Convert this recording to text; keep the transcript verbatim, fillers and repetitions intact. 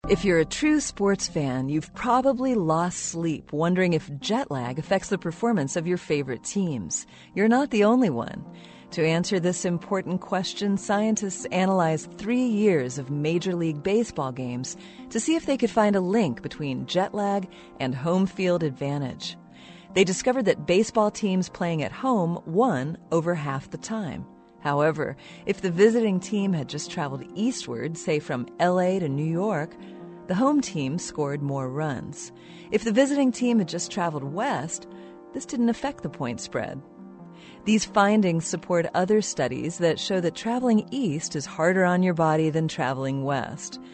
If you're a true sports fan, you've probably lost sleep wondering if jet lag affects the performance of your favorite teams. You're not the only one. To answer this important question, scientists analyzed three years of Major League Baseball games to see if they could find a link between jet lag and home field advantage. They discovered that baseball teams playing at home won over half the time. However, if the visiting team had just traveled eastward, say from L A to New York, the home team scored more runs. If the visiting team had just traveled west, this didn't affect the point spread. These findings support other studies that show that traveling east is harder on your body than traveling west.